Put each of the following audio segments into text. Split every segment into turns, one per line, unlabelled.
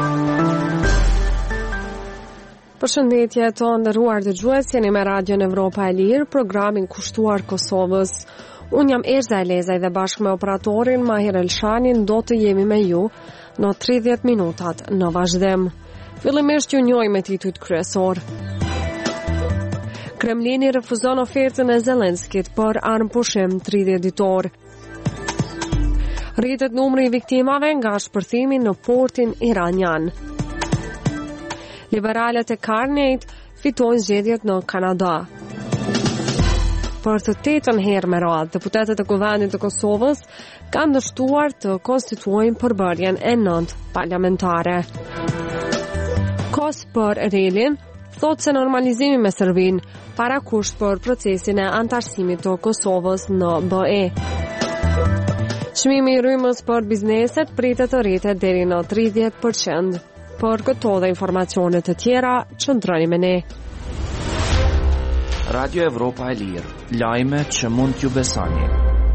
Përshëndetje të nderuar dëgjues, jeni me Radion Evropa e Lirë, programin kushtuar Kosovës. Unë jam Erza Elezaj dhe bashkë me operatorin Mahir Elshanin do të jemi me ju në 30 minutat në vazhdim. Fillimisht ju njohim me titujt kryesor. Kremlini refuzon ofertën e Zelenskit për armëpushim 30 ditor. Rritet numri i viktimave nga shpërthimi në portin iranian. Liberalet e Carnate fitojnë zgjedhjet në Kanada. Për të 8ën herë me radhë, deputetët e Kuvendit të Kosovës kanë dështuar të konstituojnë përbërjen e 9 parlamentare. Kos për Relin thotë se normalizimi me Serbinë parakusht për procesin e antarësimit të Kosovës në BE. Çmimi i rrymës për bizneset pritet të rritet deri në 30%. Për këto dhe informacionet të tjera, qëndroni me ne.
Radio Evropa e Lirë, lajme që mund t'ju besoni.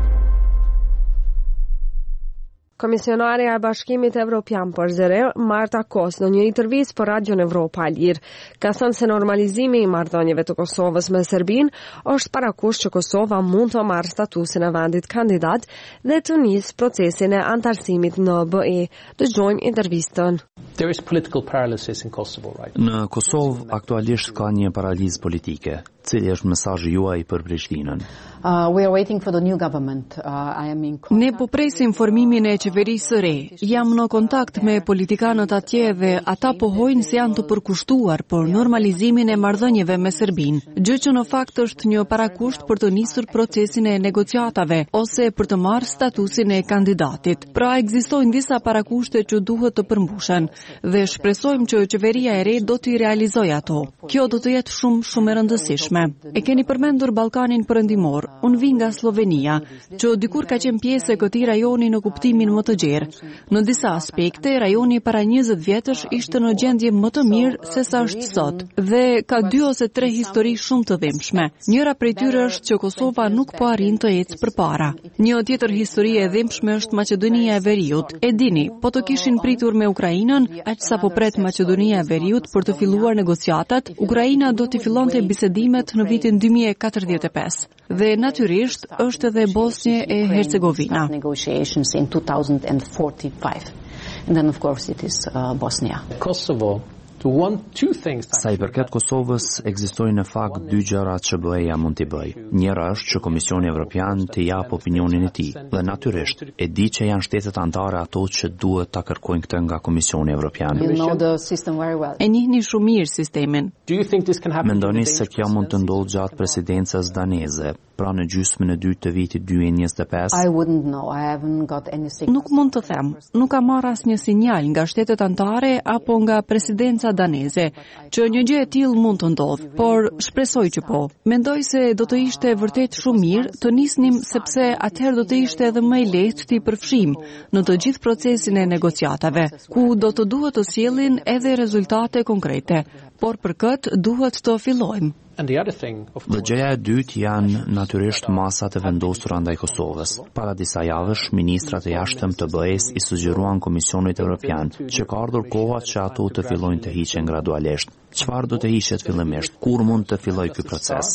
Komisionarja e Bashkimit Evropian për Zere, Marta Kos, në një intervistë për Radion Evropa e Lirë, ka thënë se normalizimi i marrëdhënieve të Kosovës me Serbinë është parakusht që Kosova mund të marrë statusin e vendit kandidat dhe të nisë procesin e antarësimit në BE. Dëgjojmë intervistën.
There is political paralysis in Kosovo, right?
Në Kosovë aktualisht ka një paralizë politike. Cili është mesazhi juaj për Prishtinën?
We are waiting for the new government.
Ne po presim formimin e qeverisë së re. Jam në kontakt me politikanët atje dhe ata pohojnë se janë të përkushtuar për normalizimin e marrëdhënieve me Serbinë, gjë që në fakt është një parakusht për të nisur procesin e negociatave ose për të marrë statusin e kandidatit. Pra ekzistojnë disa parakushte që duhet të përmbushen dhe shpresojmë që qeveria e re do t'i realizojë ato. Kjo do të jetë shumë e rëndësishme. E keni përmendur Ballkanin Perëndimor. Unë vi nga Slovenia, që dikur ka qenë pjesë e këtij rajoni në kuptimin më të gjerë. Në disa aspekte, rajoni para 20 vjetësh ishte në gjendje më të mirë se sa është sot, dhe ka 2 ose 3 histori shumë të dhimbshme. Njëra prej tyre është që Kosova nuk po arrin të ecë përpara. Një tjetër histori e dhimbshme është Maqedonia e Veriut. E dini, po të kishin pritur me Ukrainën, aq sa po pret Maqedonia e Veriut për të filluar negociatat, Ukraina do të fillonte bisedimet në vitin 2045. Dhe natyrisht është edhe Bosnje e Hercegovina.
And then of course it is Bosnia.
Kosovo.
Sa i përket Kosovës, ekzistojnë në fakt 2 gjëra që BE-ja mund t'i bëjë. Njëra është që Komisioni Evropian t'i jap opinionin e tij, dhe natyrisht e di që janë shtetet anëtare ato që duhet ta kërkojnë këtë nga Komisioni Evropian.
E njihni shumë mirë sistemin.
Mendoni se kjo mund të ndodhë gjatë presidencës daneze, pra në gjysmën e dytë të vitit 2025?
Nuk mund të them. Nuk ka marrë asnjë sinjal nga shtetet anëtare apo nga presidenca daneze që një gjë e tillë mund të ndodhë, por shpresoj që po. Mendoj se do të ishte vërtet shumë mirë të nisnim, sepse atëherë do të ishte edhe më i lehtë t'i përfshim në të gjithë procesin e negociatave, ku do të duhet të sjellin edhe rezultate konkrete. Por për këtë duhet të fillojmë.
Dhe gjëja e dytë janë natyrisht masat e vendosura ndaj Kosovës. Para disa javësh, ministrat e jashtëm të BE-s i sugjeruan Komisionit Evropian që ka ardhur koha që ato të fillojnë të hiqen gradualisht. Çfarë do të hiqet fillimisht? Kur mund të fillojë ky proces?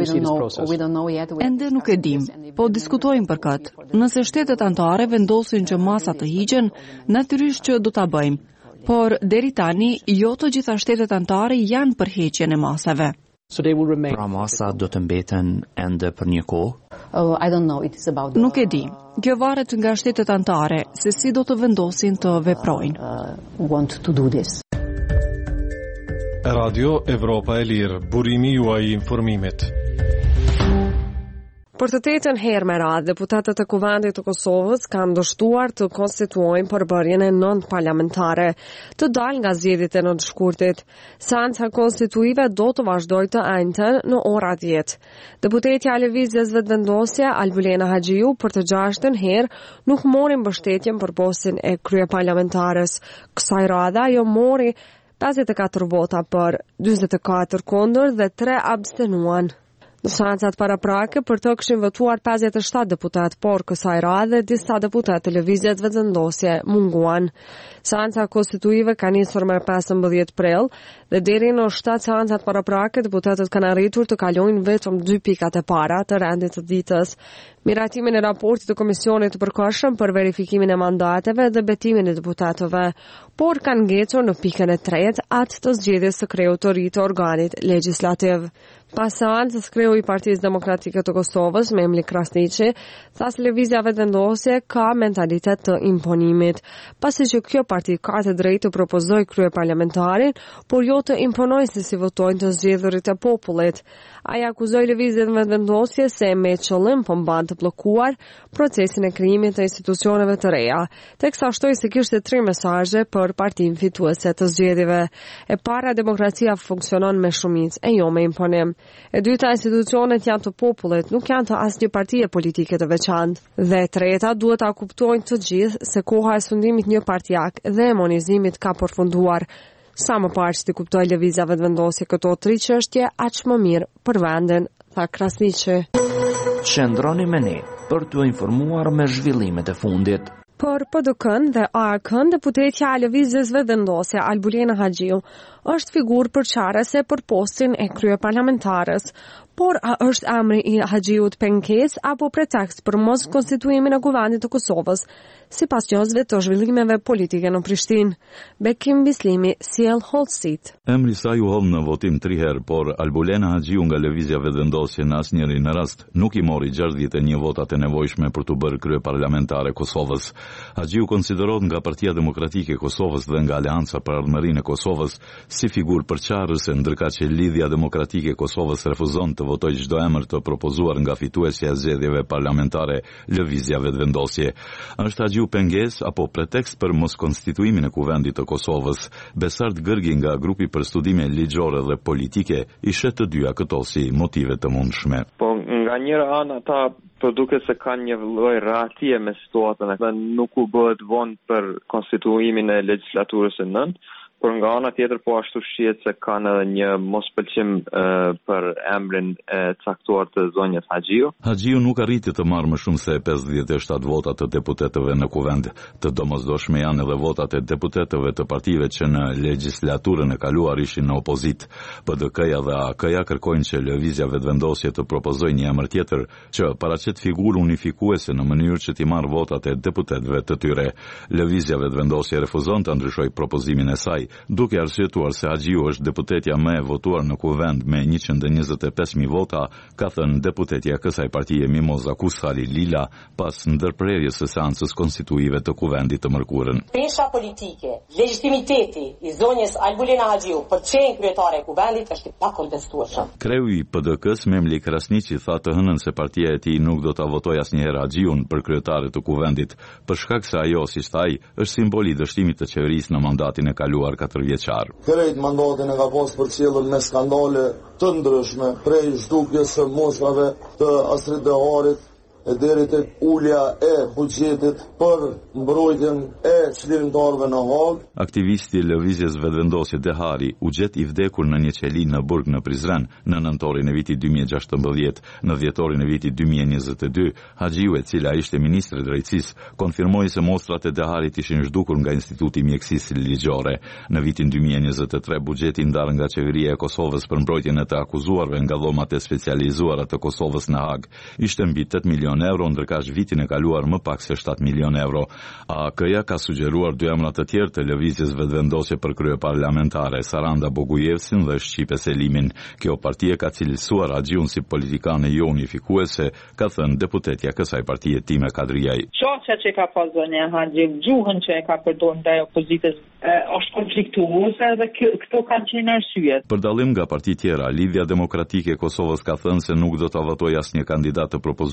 Ende nuk e dim, po diskutojmë për këtë. Nëse shtetet anëtare vendosin që masat të hiqen, natyrisht që do ta bëjmë. Por deri tani, jo të gjitha shtetet anëtare janë për heqjen e masave.
Pra masat do të mbeten ende për një kohë?
Nuk e di. Kjo varet nga shtetet anëtare, se si do të vendosin të veprojnë.
Radio Evropa e Lirë, burimi juaj i informimit.
Për të 8ën herë me radhë, deputetët e Kuvendit të Kosovës kanë dështuar të konstituojnë përbërjen e 9 parlamentare të dalë nga zgjedhjet e nëntëshkurtit. Seanca konstituive do të vazhdojë të njëjtën në ora 10. Deputetja e Lëvizjes Vetëvendosje Albulena Haxhiu për të 6ën herë nuk mori mbështetjen për postin e kryeparlamentares. Kësaj radhe ajo mori 54 vota për, 44 kundër dhe 3 abstenuan. Në seancat paraprake për të kishin votuar 57 deputat, por kësaj radhe disa deputat të lëvizjes vetëvendosje munguan. Seanca konstituive ka nisur më 15 prill dhe deri në 7 seancat paraprake deputatët kanë arritur të kalojnë vetëm 2 pikat e para të rendit të ditës. Miratimin e raportit të komisionit të përkohshëm për verifikimin e mandateve dhe betimin e deputatëve, por kanë ngecur në pikën e tretë atë të zgjedhjes së kreut të ri të organit legjislativ. Pas seancës, kreu i Partisë Demokratike të Kosovës, Memli Krasniqi, tha se lëvizja vetëvendosje ka mentalitet të imponimit, pasi që kjo parti ka të drejtë të propozoj kryeparlamentarin, por jo të imponojë se si votojnë të zgjedhurit e popullit. Ai akuzoi lëvizjen vetëvendosje se me qëllim po mban të bllokuar procesin e krijimit të institucioneve të reja, teksa shtoi se kishte 3 mesazhe për partinë fituese të zgjedhjeve. E para, demokracia funksionon me shumicë e jo me imponim. E dyta, institucionet janë të popullit, nuk janë të asnjë partie politike të veçantë. Dhe e treta, duhet ta kuptojnë të gjithë se koha e sundimit një partijak dhe monizimit ka përfunduar. Sa më parë që të kuptoj lëvizja vetëvendosje këto 3 çështje, aq më mirë për vendin, tha Krasniqi.
Qëndroni me ne për t'u informuar me zhvillimet e fundit.
Për PDK-n dhe ARK-n, deputetja e lëvizjes vetëvendosje Albulena Haxhiu është figurë përçarëse për postin e kryeparlamentares, por a është emri i Haxhiut pengesë apo pretekst për mos konstituimin e Kuvendit të Kosovës, sipas njohësve të zhvillimeve politike në Prishtinë? Bekim Bislimi sjell hollësit.
Emri saj u hodh në votim 3 herë, por Albulena Haxhiu nga lëvizja vetëvendosje në asnjërin rast nuk i mori 61 votat e nevojshme për të bërë kryeparlamentare Kosovës. Haxhiu konsiderohet nga Partia Demokratike e Kosovës dhe nga Aleanca për Ardhmërinë e Kosovës si figurë përçarëse, ndërkaq që Lidhja Demokratike e Kosovës refuzon të votojë çdo emër të propozuar nga fituesja e zgjedhjeve parlamentare lëvizja vetëvendosje. Është Haxhiu pengesë apo pretekst për mos konstituimin e Kuvendit të Kosovës? Besart Gërgi nga grupi për studime ligjore dhe politike i shet të dyja këto si motive të mundshme.
Po nga njëra anë ata duket se kanë një lloj rahatësie me situatën, dhe nuk u bëhet vonë për konstituimin e legjislaturës së nëntë, por nga ana tjetër po ashtu shihet se kanë edhe një mospëlqim për emrin e caktuar të zonjës Haxhiu.
Haxhiu nuk arriti të marrë më shumë se 57 vota të deputetëve në kuvend. Të domosdoshme janë edhe votat e deputetëve të partive që në legjislaturën e kaluar ishin në opozit. PDK-ja dhe AK-ja kërkojnë që lëvizja vetëvendosje të propozojë një emër tjetër që paraqet figurë unifikuese në mënyrë që t'i marrë votat e deputetëve të tyre. Lëvizja vetëvendosje refuzon të ndryshojë propozimin e saj, duke arsyetuar se Haxhiu është deputetja më e votuar në kuvend me 125.000 vota, ka thënë deputetja kësaj partie Mimoza Kusari Lila pas ndërprerjes së seancës konstituive të kuvendit të mërkurën.
Pesha politike, legitimiteti i zonjës Albulena Haxhiu për të qenë kryetare e kuvendit është i pakontestueshëm.
Kreu i PDK-s Memli Krasniqi tha të hënën se partia e tij nuk do ta votojë asnjëherë Haxhiun për kryetare të kuvendit, për shkak se ajo, si thaj, është simbol i dështimit të qeverisë në mandatin e kaluar 4 vjeçar.
Krejt mandatin e ka pas përcjellur me skandale të ndryshme, prej zhdukjes së moshave të Astrid Deharit e deri tek ulja e buxhetit për mbrojtjen e çlirimtarëve në Hag.
Aktivisti i lëvizjes vetëvendosje Dehari u gjet i vdekur në një qeli në burg në Prizren në nëntorin e vitit 2016. Në dhjetorin e vitit 2022, Haxhiu, e cila ishte ministre drejtësisë, konfirmoi se mostrat e Deharit ishin zhdukur nga Instituti i Mjekësisë Ligjore. Në vitin 2023, buxheti ndarë nga qeveria e Kosovës për mbrojtjen e të akuzuarve nga dhomat e specializuara të Kosovës në Hag ishte mbi 8 milion euro, ndërkaq vitin e kaluar më pak se 7 milion euro. AK-ja ka sugjeruar 2 emra të tjerë të lëvizjes vetëvendosje për kryeparlamentare, Saranda Bogujevsin dhe Shqipe Selimin. Kjo partie ka cilësuar Haxhiun si politikane jo unifikuese, ka thënë deputetja kësaj partie Time Kadriaj.
Qasja që ka pas zonja Haxhiu, gjuhën që e ka përdorur ndaj opozitës është konfliktuese dhe këto kanë qenë arsyet.
Për dallim nga parti tjera, Lidhja Demokratike e Kosovës ka thënë se nuk do ta votojë asnjë kandidat të propozuar nga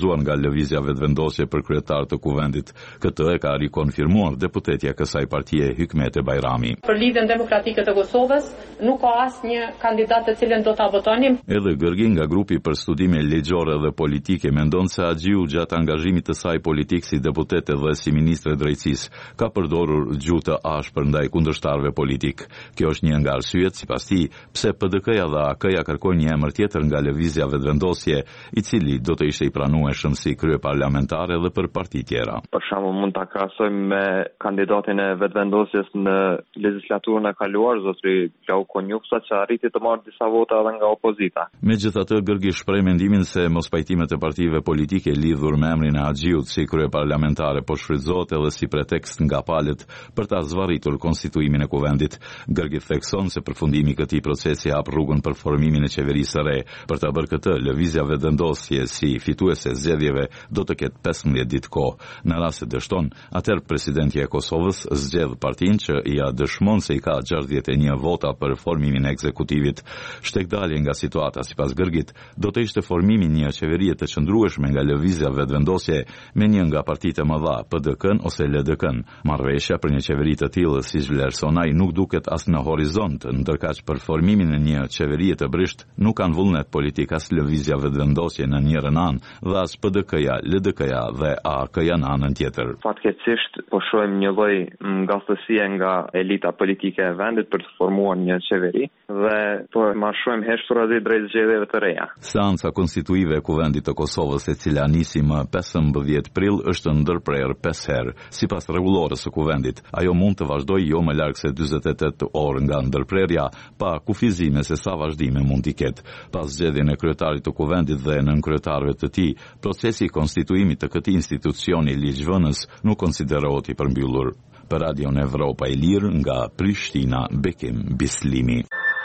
lëvizja vetëvendosje për kryetar të kuvendit. Këtë e ka rikonfirmuar deputetja kësaj partie Hykmete Bajrami.
Për Lidhjen Demokratike të Kosovës nuk ka asnjë kandidat të cilën do ta votonim.
Edhe Gërgi nga grupi për studime ligjore dhe politike mendon se Haxhiu gjatë angazhimit të saj politik si deputete dhe si ministre drejtësisë ka përdorur gjuhë të ashpër ndaj kundërshtarëve politik. Kjo është një nga arsyet sipas tij pse PDK-ja dhe AK-ja kërkojnë një emër tjetër nga lëvizja vetëvendosje, i cili do të ishte i pranueshëm si kryeparlamentare dhe për parti tjera.
Për shembull mund ta krahasojmë me kandidatin e vetëvendosjes në legjislaturën e kaluar, zotri Klau Konjuksa, që arriti të marrë disa vota edhe nga opozita.
Megjithatë, Gërgi shpreh mendimin se mospajtimet e partive politike lidhur me emrin e Haxhiut si kryeparlamentare po shfrytëzohet edhe si pretekst nga palët për ta zvarritur konstituimin e kuvendit. Gërgi thekson se përfundimi i këtij procesi hap rrugën për formimin e qeverisë së re. Për ta bërë këtë, lëvizja vetëvendosje si fituese e zgjedhjeve do të ketë 15 ditë kohë. Në rast se dështon, atëherë presidenti i Kosovës zgjedh partinë që ia dëshmon se i ka 61 vota për formimin e ekzekutivit. Shtekdalje nga situata sipas Gërgit do të ishte formimi një qeverie të qëndrueshme nga lëvizja vetëvendosje me një nga partitë e mëdha, PDK-n ose LDK-n. Marrëveshja për një qeveri të tillë si vlerësonai nuk duket as në horizont, ndërkaq për formimin e një qeverie të brisht nuk kanë vullnet politik as lëvizja vetëvendosje në njërin anë dhe as PDK-ja, LDK-ja dhe AK-ja në anën tjetër.
Fatkeqësisht po shohim një lloj ngatësie nga elita politike e vendit për të formuar një qeveri dhe po marshojmë heshtur aty drejt zgjedhjeve të reja.
Seanca konstituive e Kuvendit të Kosovës, e cila nisi më 15 prill, është ndërprerë 5 herë. Sipas rregullores së Kuvendit, ajo mund të vazhdojë jo më larg se 48 orë nga ndërprerja, pa kufizime se sa vazhdime mund t'i ketë. Pas zgjedhjen e kryetarit të Kuvendit dhe nënkryetarëve të tij, procesi i konstituimit të këtij institucioni ligjvënës nuk konsiderohet i përmbyllur. Për Radion Evropa e Lirë nga Prishtina, Bekim Bislimi.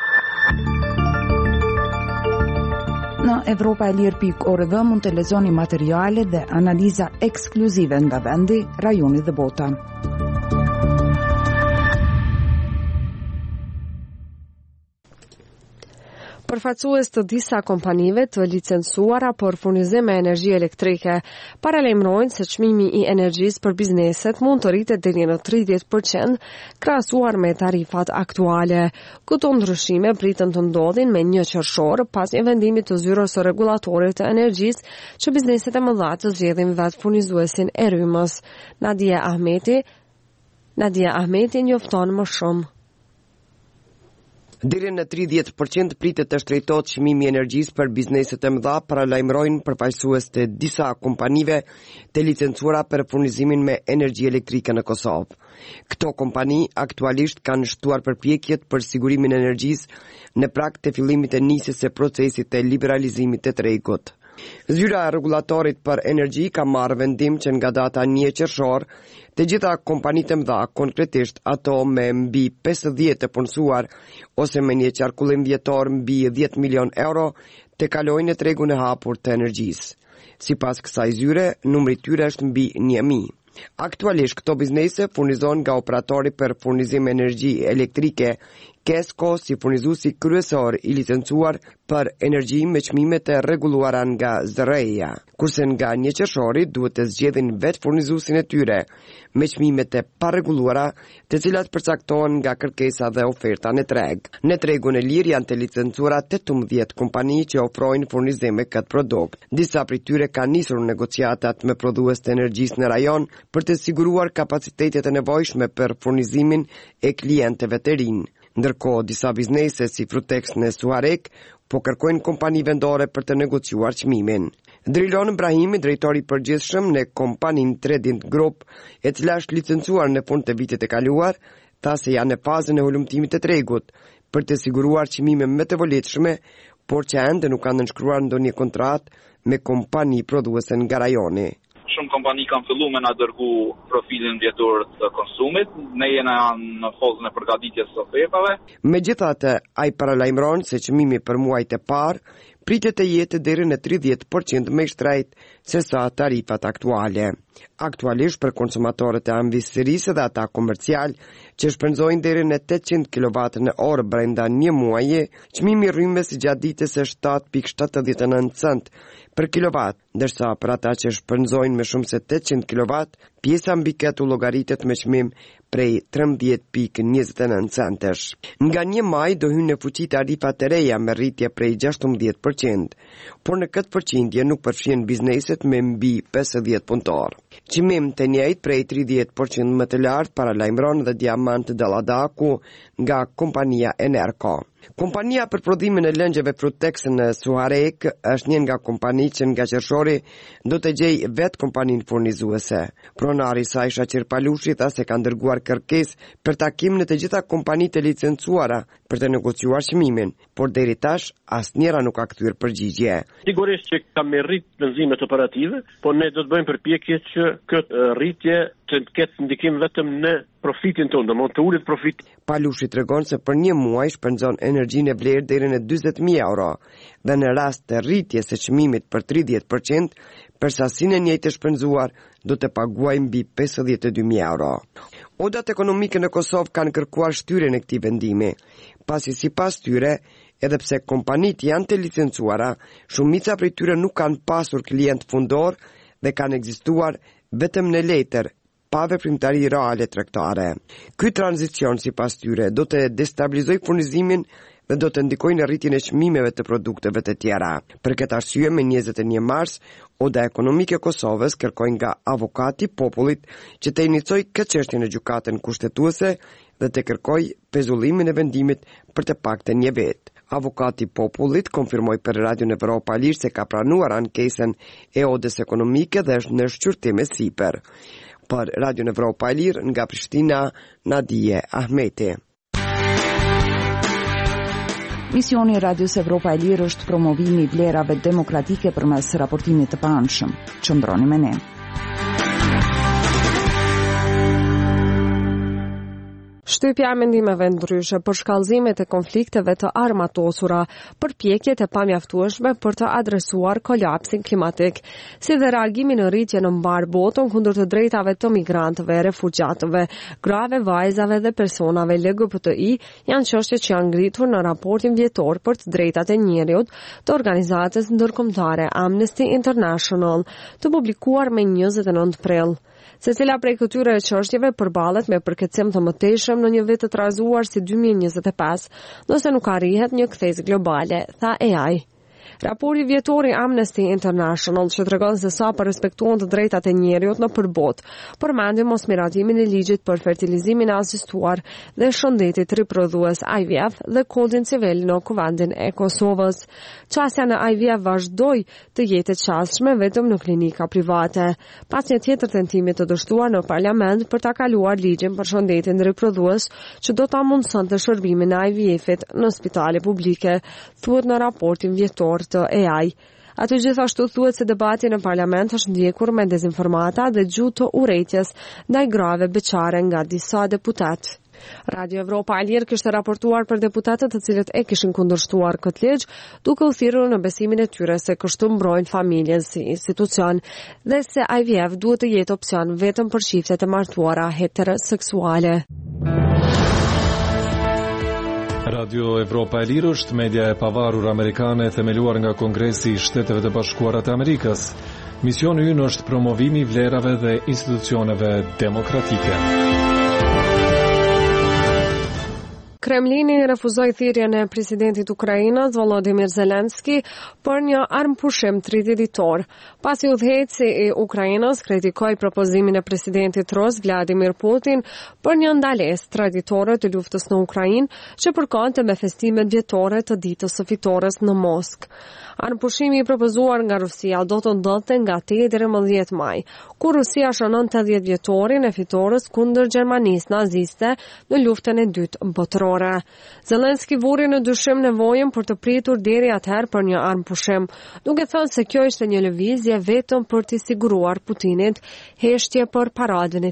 Në evropaelir.org mund të lexoni materiale dhe analiza ekskluzive nga vendi, rajoni dhe bota.
Përfaqësues të disa kompanive të licencuara për furnizim me energji elektrike paralajmërojnë se çmimi i energjisë për bizneset mund të rritet deri në 30% krahasuar me tarifat aktuale. Këto ndryshime pritën të ndodhin me 1 qershor pas një vendimi të zyrës së rregullatorit të energjisë që bizneset e mëdha të zgjedhin vetë furnizuesin e rrymës. Nadia Ahmeti njofton më shumë.
Deri në 30% pritet të shtrejtohet çmimi i energjisë për bizneset e mëdha, paralajmërojnë përfaqësues të disa kompanive të licencuara për furnizimin me energji elektrike në Kosovë. Këto kompani aktualisht kanë shtuar përpjekjet për sigurimin e energjisë në prag të fillimit të nisjes së procesit të liberalizimit të tregut. Zyra e rregullatorit për energji ka marrë vendim që nga data 1 qershor të gjitha kompanitë e mëdha, konkretisht ato me mbi 50 të punësuar ose me një qarkullim vjetor mbi 10 milion euro, të kalojnë në tregun e hapur të energjisë. Sipas kësaj zyre, numri i tyre është mbi 1000. Aktualisht këto biznese furnizon nga operatori për furnizim energji elektrike KESCO si furnizuesi kryesor i licencuar për energji me çmime të rregulluara nga ZREA, kurse nga 1 qershori duhet të zgjedhin vetë furnizuesin e tyre me çmime të parregulluara, të cilat përcaktohen nga kërkesa dhe oferta në treg. Në tregun e lirë janë të licencuara 18 kompani që ofrojnë furnizim me këtë produkt. Disa prej tyre kanë nisur negociatat me prodhues të energjisë në rajon për të siguruar kapacitetet e nevojshme për furnizimin e klientëve të rinj. Ndërkohë, disa biznese si Frutex në Suarek po kërkojnë kompani vendore për të negociuar çmimin. Drilon Ibrahimi, drejtori i përgjithshëm në kompaninë Tredent Group, e cila është licencuar në fund të vitit të kaluar, tha se janë në fazën e hulumtimit të tregut për të siguruar çmime më të volitshme, por që ende nuk kanë nënshkruar ndonjë kontratë me kompani prodhuese nga rajoni.
Shumë kompani kanë filluar me na dërgu profilin vjetor të konsumit, ne jena në fazën e përgatitjes së ofertave.
Megjithatë, ai paralajmëron se çmimi për muajt e parë pritet të jetë deri në 30% më shtrejt se sa tarifat aktuale. Aktualisht për konsumatorët e ambisërisë dhe ata komercial që shpenzojnë deri në 800 kW në orë brenda një muaji, çmimi rrymës gjatë ditës është 7.79 cent për kilovat, ndërsa për ata që shpenzojnë më shumë se 800 kW, pjesa mbi këtë u llogaritet me çmim prej 13.29 centesh. Nga 1 maj do hynë në fuqi tarifat e reja me rritje prej 16%, por në këtë përqindje nuk përfshin bizneset me mbi 50 punëtor. Çmim të njëjtë prej 30% më të lartë paralajmëron dhe Diamant Dalladaku nga kompania Enerco. Kompania për prodhimin e lëngjeve Frutex në Suharek është një nga kompanitë që nga qershori do të gjej vetë kompaninë furnizuese. Pronari saj Shaqir Palushi tha se ka dërguar kërkesë për takim në të gjitha kompanitë e licencuara për të negociuar çmimin, por deri tash asnjëra nuk ka kthyer përgjigje.
Sigurisht që ka merrit plëzimet operative, por ne do të bëjmë përpjekje që këtë rritje të ketë ndikim vetëm në profitin tonë, do mund të ulet profit.
Palushi tregon se për një muaj shpenzon energjinë e vlerë deri në 40.000 euro dhe në rast të rritjes së çmimit për 30%, për sasinë e njëjtë të shpenzuar do të paguajë mbi 52.000 euro. Odat ekonomike në Kosovë kanë kërkuar shtyrjen e këtij vendimi, pasi sipas tyre, edhe pse kompanitë janë të licencuara, shumica prej tyre nuk kanë pasur klient fundor dhe kanë ekzistuar vetëm në letër, pa veprimtari reale tregtare. Ky tranzicion sipas tyre do të destabilizojë furnizimin dhe do të ndikojë në rritjen e çmimeve të produkteve të tjera. Për këtë arsye, me 21 mars, Oda Ekonomike e Kosovës kërkoi nga avokati i popullit që të inicojë këtë çështje në gjykatën kushtetuese dhe të kërkojë pezullimin e vendimit për të paktën një vit. Avokati i popullit konfirmoi për Radion Evropa Lirë se ka pranuar ankesën e Odës Ekonomike dhe është në shqyrtim sipër. Për Radion Evropa e Lirë nga Prishtina, Nadije Ahmeti.
Misioni i Radios Evropa e Lirë është promovimi i vlerave demokratike përmes raportimit të paanshëm. Qëndroni me ne.
Shtypja e mendimeve ndryshe për shkallëzimet e konflikteve të armatosura, përpjekjet e pamjaftueshme për të adresuar kolapsin klimatik, si dhe reagimi në rritje në mbar botën kundër të drejtave të migrantëve, refugjatëve, grave, vajzave dhe personave LGBTI janë çështje që janë ngritur në raportin vjetor për të drejtat e njerëzit të organizatës ndërkombëtare Amnesty International, të publikuar me 29 prill. Secila prej këtyre çështjeve përballet me përkatësim të mëtejshëm në një vit të trazuar si 2025, nëse nuk arrihet një kthesë globale, tha AI. Raporti vjetor i Amnesty International që tregon se sa po respektohen të drejtat e njerëzit në përbot, përmendi mosmiratimin e ligjit për fertilizimin e asistuar dhe shëndetit riprodhues IVF dhe kodin civil në Kuvendin e Kosovës. Çësia në IVF vazhdoi të jetë e çastshme vetëm në klinika private, pas një tjetër tentimi të dështuar në parlament për ta kaluar ligjin për shëndetin riprodhues që do ta mundsonte shërbimin e IVF-it në spitale publike, thuhet në raportin vjetor të AI. Aty gjithashtu thuhet se debati në parlament është ndjekur me dezinformata dhe gjuhë të urrëties ndaj grave beqare nga disa deputat. Radio Evropa e Lirë kishte raportuar për deputatët të cilët e kishin kundërshtuar këtë ligj, duke u thirrur në besimin e tyre se kështu mbrojnë familjen si institucion dhe se IVF duhet të jetë opsion vetëm për çiftet e martuara heteroseksuale.
Radio Evropa e Lirë është media e pavarur amerikane themeluar nga Kongresi i Shteteve të Bashkuara të Amerikës. Misioni ynë është promovimi i vlerave dhe institucioneve demokratike.
Kremlini refuzoi thirrjen e presidentit Ukrainës Volodymyr Zelensky për një armpushim 30 ditor, pasi udhëheqësi i Ukrainës kritikoi propozimin e presidentit rus Vladimir Putin për një ndalesë traditore të luftës në Ukrainë që përkante me festimet vjetore të ditës së fitores në Moskë. Armpushimi i propozuar nga Rusia do të ndodhte nga 8 deri në 10 maj, kur Rusia shënon 80 vjetorin e fitores kundër Gjermanisë naziste në luftën e dytë botërore. Zelensky vuri në dyshim nevojën për të pritur deri atëherë për një armpushim, duke thënë se kjo ishte një lëvizje vetëm për t'i siguruar Putinit heshtje për paradën e tij.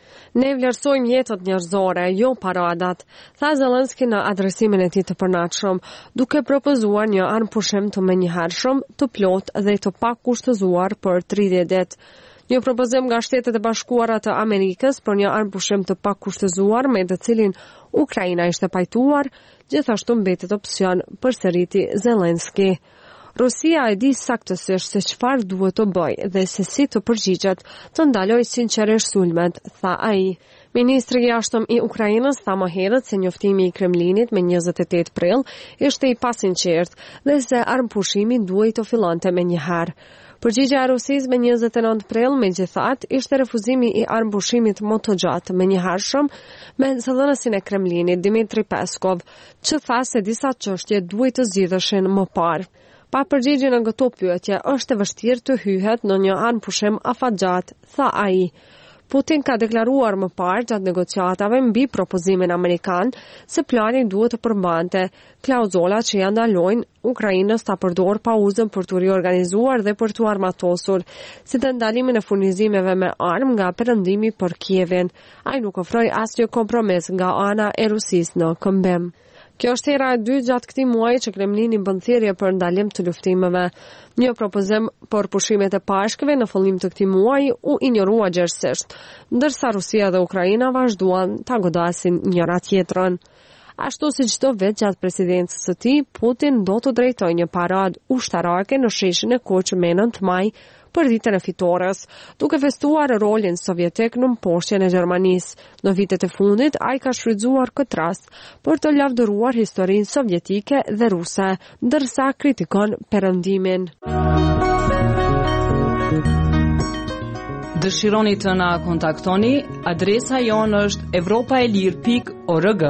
Ne vlerësojmë jetët njerëzore, jo paradat, tha Zelenski në adresimin e tij të përnaçëm, duke propozuar një armpushim të menjëhershëm, të plotë dhe të pakushtëzuar për 30 ditë. Një propozim nga Shtetet e Bashkuara të Amerikës për një armpushim të pakushtëzuar me të cilin Ukraina ishte pajtuar, gjithashtu mbetet opsion, përsëriti Zelenski. Rusia e di saktësisht se çfarë duhet të bëjë dhe se si të përgjigjet të ndalojë sinqerisht sulmet, tha ai. Ministri i jashtëm i Ukrainës tha më herët se njoftimi i Kremlinit me 28 prill ishte i pasinqert dhe se armpushimi duhej të fillonte menjëherë. Përgjigjja e Rusisë me 29 prill megjithatë ishte refuzimi i armpushimit më të gjatë menjëhershëm me zëdhënësin e Kremlinit Dmitri Peskov, që tha se disa çështje duhet të zgjidheshin më parë. Pa përgjigje në këto pyetje, është e vështirë të hyhet në një armpushim afatgjatë, tha ai. Putin ka deklaruar më parë gjatë negociatave mbi propozimin amerikan se plani duhet të përmbante klauzola që ja ndalojnë Ukrainës ta përdorë pauzën për të riorganizuar dhe për të armatosur, si të ndalimin e furnizimeve me armë nga perëndimi për Kievin. Ai nuk ofroi asnjë kompromis nga ana e Rusisë në këmbim. Kjo është hera e dytë gjatë këtij muaji që Kremlini bën thirrje për ndalim të luftimeve. Një propozim për pushimet e pashkëve në fillim të këtij muaji u injorua gjerësisht, ndërsa Rusia dhe Ukraina vazhduan ta godasin njëra tjetrën. Ashtu si çdo vit gjatë presidencës së tij, Putin do të drejtojë një paradë ushtarake në sheshin e Koçme në 9 maj për ditën e fitores, duke festuar rolin sovjetik në mposhtjen e Gjermanisë. Në vitet e fundit, ai ka shfrytzuar këtë rast për të lavdëruar historinë sovjetike dhe ruse, ndërsa kritikon perëndimin.
Dëshironi të na kontaktoni, adresa jonë është evropaelir.org.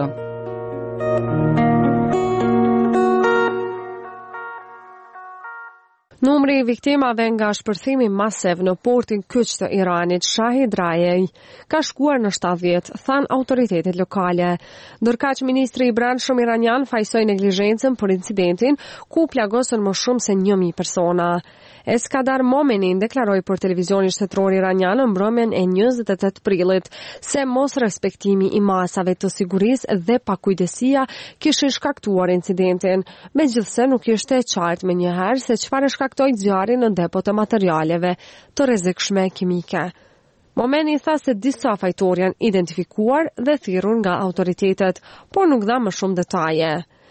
Numri i viktimave nga shpërthimi masiv në portin kyç të Iranit, Shahid Rajej, ka shkuar në 70, than autoritetet lokale. Ndërkaq ministri i brendshëm iranian fajsoi neglizhencën për incidentin ku plagosën më shumë se 1000 persona. Eskadar Mominin deklaroi për televizionin shtetëror iranian në mbrëmjen e 28 prillit se mos respektimi i masave të sigurisë dhe pakujdesia kishin shkaktuar incidentin, megjithse nuk ishte e qartë menjëherë se çfarë shkaktoi zjarri në depo të materialeve të rrezikshme kimike. Momeni tha se disa fajtor janë identifikuar dhe thirrur nga autoritetet, por nuk dha më shumë detaje.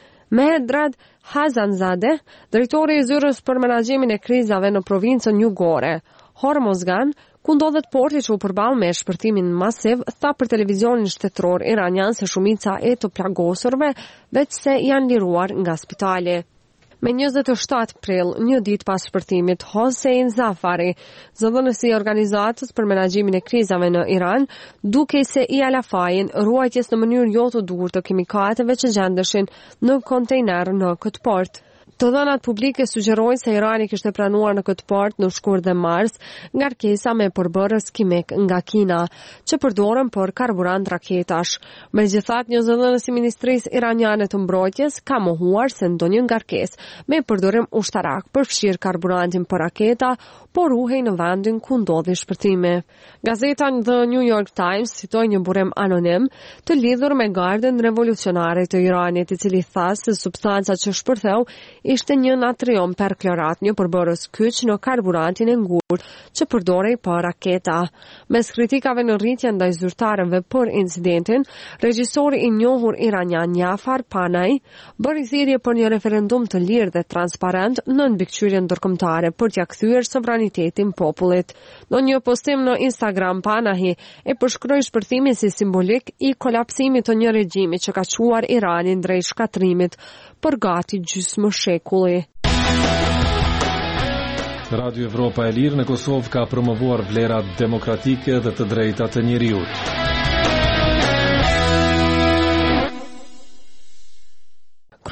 Mehrad Hazanzadeh, drejtori i zyrës për menaxhimin e krizave në provincën jugore, Hormozgan, ku ndodhet porti që u përball me shpërtimin masiv, tha për televizionin shtetëror iranian se shumica e të plagosurve veç se janë liruar nga spitali. Me 27 prill, një ditë pas shpërtimit, Hossein Zafari, zëdhënësi i organizatës për menaxhimin e krizave në Iran, dukej se i alafajin ruajtjes në mënyrë jo të duhur të kimikateve që gjendeshin në kontejner në këtë port. Të dhënat publike sugjerojnë se Irani kishte planuar në këtë port në shkurt dhe mars ngarkesa me përbërës kimik nga Kina, që përdoren për karburant raketash. Megjithatë, një zëdhënës i Ministrisë Iraniane të Mbrojtjes ka mohuar se ndonjë ngarkesë me përdorim ushtarak përfshir karburantin për raketa, por ruhej në vendin ku ndodhi shpërtimi. Gazeta The New York Times citoi një burim anonim të lidhur me Gardën Revolucionare të Iranit, i cili tha se substanca që shpërtheu ishte një natrium perklorat, një përbërës kyç në karburantin e ngurtë që përdorej për raketa. Mes kritikave në rritje ndaj zyrtarëve për incidentin, regjisori i njohur iranian Jafar Panay bëri thirrje për një referendum të lirë dhe transparent në mbikëqyrjen ndërkombëtare për t'ia kthyer sovranitetin popullit. Në një postim në Instagram, Panahi e përshkroi shpërthimin si simbolik i kolapsimit të një regjimi që ka çuar Iranin drejt shkatrimit për gati gjysmë shekulli.
Radio Evropa e Lirë në Kosovë ka promovuar vlerat demokratike dhe të drejtat të njeriut.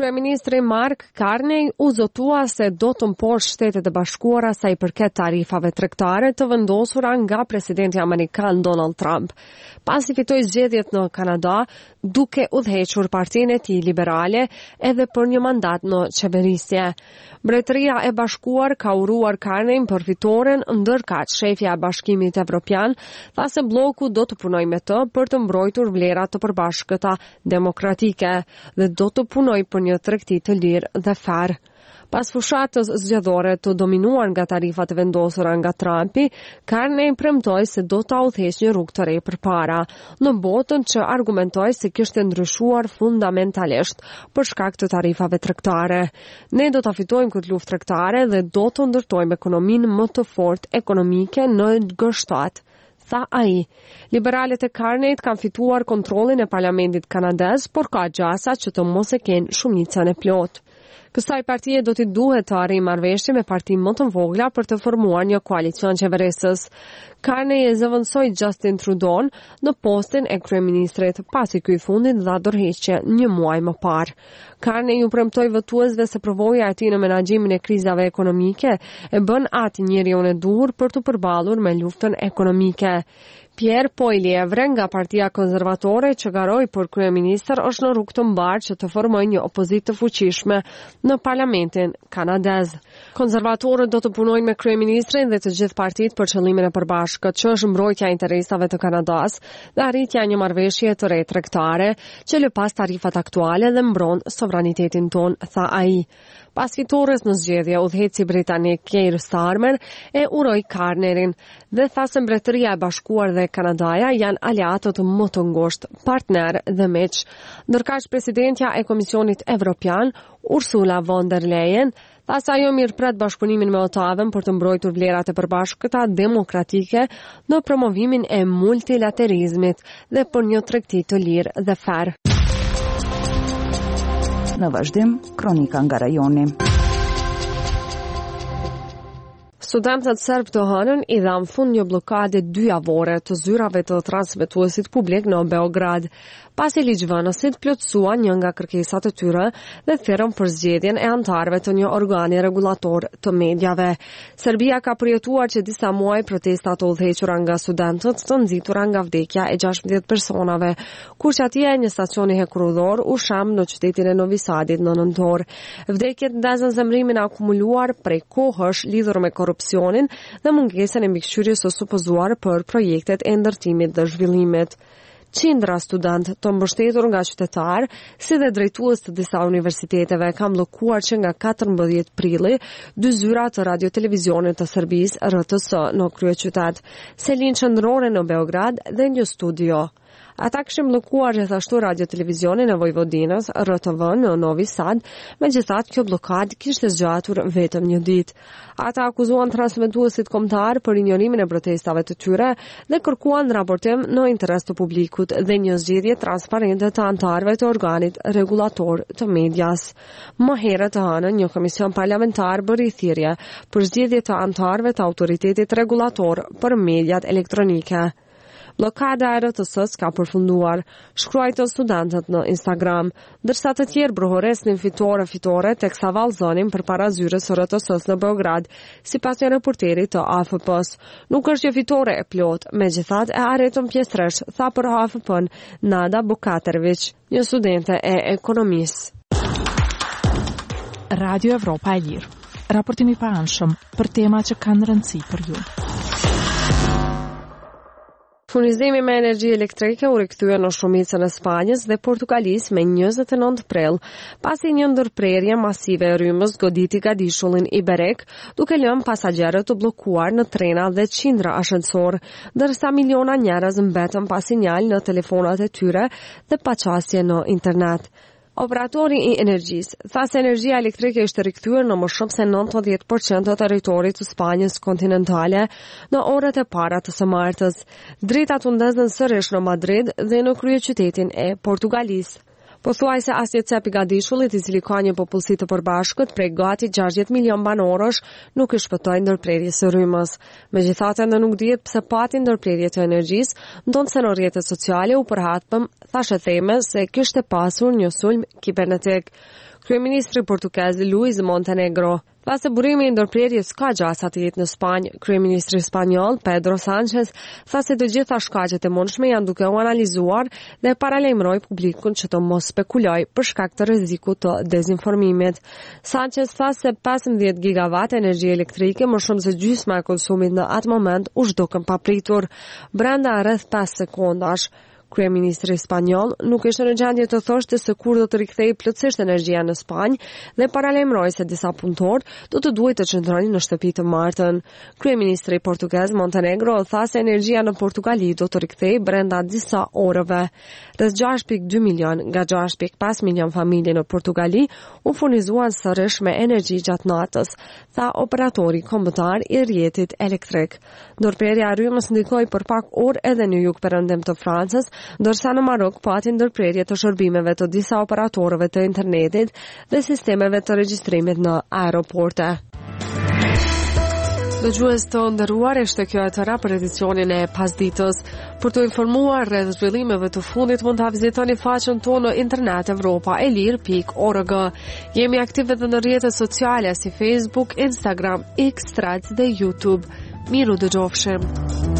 Kryeministri Mark Carney u zotua se do të mposh Shtetet e Bashkuara sa i përket tarifave tregtare të vendosura nga presidenti amerikan Donald Trump. Pasi fitoi zgjedhjet në Kanada, duke udhëhequr partinë e tij liberale edhe për një mandat në qeverisje. Mbretëria e Bashkuar ka uruar Carney për fitoren, ndërkaq shefja e Bashkimit Evropian tha se bloku do të punojë me të për të mbrojtur vlerat të përbashkëta demokratike dhe do të punojë për një tregti të lirë dhe fair. Pas fushatës zgjedhore të dominuar nga tarifat e vendosura nga Trumpi, Carney premtoi se do ta udhëheqë një rrugë të re përpara, në botën që argumentoi se kishte ndryshuar fundamentalisht për shkak të tarifave tregtare. Ne do ta fitojmë këtë luftë tregtare dhe do të ndërtojmë ekonominë më të fortë ekonomike në G7. Tha ai. Liberalet e Carney kanë fituar kontrollin e parlamentit kanadez, por ka gjasa që të mos e kenë shumicën e plotë. Kësaj partie do t'i duhet të arrijë marrëveshje me parti më të vogla për të formuar një koalicion qeverisës. Carney e zëvendësoi Justin Trudeau në postin e kryeministrit pasi ky i fundit dha dorëheqje një muaj më parë. Carney u premtoi votuesve se përvoja e tij në menaxhimin e krizave ekonomike e bën atë njeriu e dur për të përballur me luftën ekonomike. Pierre Poilievre nga Partia Konservatore që garoi për kryeministër është në rrugë të mbarë që të formojë një opozitë të fuqishme në parlamentin kanadez. Konservatorët do të punojnë me kryeministrin dhe të gjithë partitë për qëllimin e përbashkët, që është mbrojtja e interesave të Kanadas dhe arritja e një marrëveshje të re tregtare që lë pas tarifat aktuale dhe mbron sovranitetin ton, tha ai. Pas fitores në zgjedhje, udhëheci britanik Keir Starmer e uroi Carneyin dhe tha se Mbretëria e Bashkuar dhe Kanadaja janë aleatët më të ngushtë, partner dhe miq. Ndërkaq presidentja e Komisionit Evropian, Ursula von der Leyen, tha se ajo mirëpret bashkëpunimin me OTAV-ën për të mbrojtur vlerat e përbashkëta demokratike në promovimin e multilaterizmit dhe për një tregti të lirë dhe fair.
Në vazhdim, kronika nga rajoni.
Studentët serb të hënën i dhanë fund një blokade 2 javore të zyrave të transmetuesit publik në Beograd, pasi ligjvënësit plotësuan një nga kërkesat e tyre dhe thirrën për zgjedhjen e anëtarëve të një organi rregullator të mediave. Serbia ka përjetuar që disa muaj protesta të udhëhequra nga studentët të nxitura nga vdekja e 16 personave, kur çatia e një stacioni hekurudhor u sham në qytetin e Novi Sadit në nëntor. Vdekjet ndazën zemrimin e akumuluar prej kohësh lidhur me korrupsionin dhe mungesën e mbikëqyrjes së supozuar për projektet e ndërtimit dhe zhvillimit. Qindra student të mbështetur nga qytetar, si dhe drejtues të disa universiteteve kanë bllokuar që nga 14 prilli 2 zyra të radio-televizionit të Serbisë RTS në kryeqytet, selin qendrore në Beograd dhe një studio. Ata kishin bllokuar gjithashtu radio-televizionin e Vojvodinës, RTV në Novi Sad, megjithatë kjo blokadë kishte zgjatur vetëm një ditë. Ata akuzuan transmetuesit kombëtar për injorimin e protestave të tyre dhe kërkuan raportim në interes të publikut dhe një zgjedhje transparente të anëtarëve të organit rregullator të medias. Më herët të hënën një komision parlamentar bëri thirrje për zgjedhje të anëtarëve të autoritetit rregullator për mediat elektronike. Blokada e RTS ka përfunduar, shkruajtën studentët në Instagram, ndërsa të tjerë brohoresnin fitore teksa vallëzonin përpara zyrës së RTS në Beograd, sipas një reporteri të AFP-s. Nuk është një fitore e plotë, megjithatë e arritën pjesëresh, tha për AFP-n Nada Bukatervić, një studente e ekonomisë.
Radio Evropa e Lirë. Raportimi pa anshëm për tema që kanë rëndësi për ju.
Furnizimi me energji elektrike u rikthye në shumicën e Spanjës dhe Portugalisë me 29 prill, pasi një ndërprerje masive e rrymës goditi gadishullin Iberek, duke lënë pasagerët të bllokuar në trena dhe qindra ascensor, ndërsa miliona njerëz mbetën pa sinjal në telefonat e tyre dhe pa qasje në internet. Operatori i energjisë tha se energjia elektrike është rikthyer në më shumë se 90% të territorit të Spanjës kontinentale në orët e para të së martës. Dritat u ndezën sërish në Madrid dhe në kryeqytetin e Portugalisë. Pothuajse asnjë cep i gadishullit i cili ka një popullsi të përbashkët prej gati 60 milion banorësh nuk i shpëtoi ndërprerjes së rrymës. Megjithatë, nuk dihet pse pati ndërprerje të energjisë, ndonse në rrjetet sociale u përhatëm thashë theme se kishte pasur një sulm kibernetik. Kryeministri portugez Luis Montenegro tha se burimi i ndërprerjes ka gjasa të jetë në Spanjë. Kryeministri spanjoll Pedro Sanchez tha se të gjitha shkaqet e mundshme janë duke u analizuar dhe paralajmëroi publikun që të mos spekuloj për shkak të rrezikut të dezinformimit. Sanchez tha se 15 gigawatt energji elektrike, më shumë se gjysma e konsumit në atë moment, u zhdukën papritur brenda rreth 5 sekondash. Kryeministri spanjoll nuk ishte në gjendje të thoshte se kur do të rikthejë plotësisht energjia në Spanjë dhe paralajmëroi se disa punëtorë do të duhet të qëndronin në shtëpi të martën. Kryeministri portugez Montenegro tha se energjia në Portugali do të rikthejë brenda disa orëve. Rreth 6.2 milion nga 6.5 milion familje në Portugali u furnizuan sërish me energji gjatë natës, tha operatori kombëtar i rrjetit elektrik. Ndërprerja e rrymës ndikoi për pak orë edhe në jugperëndim të Francës, ndërsa në Marok pati ndërprerje të shërbimeve të disa operatorëve të internetit dhe sistemeve të regjistrimit në aeroporte. Dëgjues të nderuar, ishte kjo e tëra për edicionin e pasditës. Për të informuar rreth zhvillimeve të fundit mund ta vizitoni faqen tonë në internet europaelir.org. Jemi aktive edhe në rrjetet sociale si Facebook, Instagram, X, Threads dhe YouTube. Miru dëgjofshim.